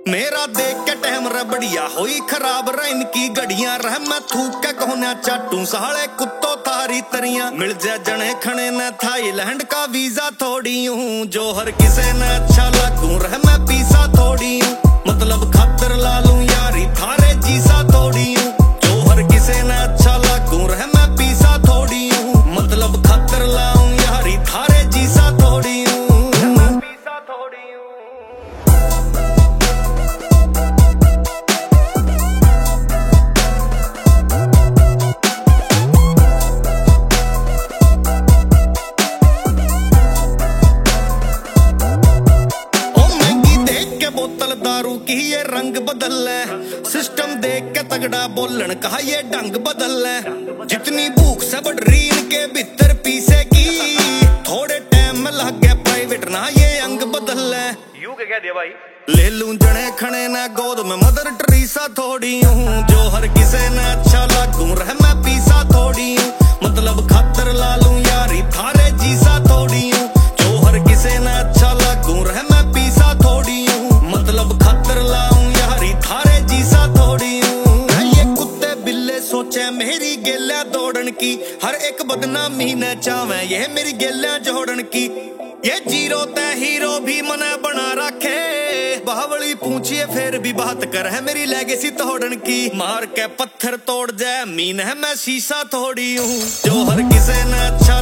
मेरा देख के टाइम बढ़िया हुई खराब रैन की गड़ियां रह मैं थूक के कहना चाटू साले कुत्तो तारी तरियां मिल जा जने खने न थाईलैंड का वीजा थोड़ी हूँ जो हर किसे न अच्छा लगू रह मैं पीसा थोड़ी हूँ मतलब खातर ला लूं यारी थारे जीसा थोड़ी हूँ जो हर किसे न अच्छा लगू रह मैं पीसा थोड़ी हूँ मतलब खातर लाऊं यारी थारे जीसा थोड़ी हूँ पीसा थोड़ी हूँ। बोतल दारू की ये रंग बदल है सिस्टम देख के तगड़ा बोलन कहा ये ढंग बदल है जितनी भूख से बढ़ रही इनके भीतर पीसे की थोड़े टाइम में लग गया प्राइवेट ना ये अंग बदल है यू के कह दिया भाई ले लूं जने खने ना गोद में मदर टेरेसा थोड़ी हूँ जो हर किसे न अच्छा लगूं रह मैं पीसा थोड़ी हूँ मतलब खातर ला लूं यारी थारे जीसा थोड़ी हूँ जो हर किसे न अच्छा लगूं रह मैं पीसा थोड़ी हूँ मतलब खातर लाऊं यारी थारे जीसा थोड़ी हूँ। ये कुत्ते बिल्ले सोचे मेरी गेल्या दौड़न की हर एक बदनामी न चावे ये मेरी गेल्या जोड़न की ये जीरो ते हीरो भी मने बना रखे बावली पूछिए फिर भी बात कर है मेरी लेगेसी तोड़न की मार के पत्थर तोड़ जाए मीन है मैं शीशा थोड़ी हूँ जो हर किसे न अच्छा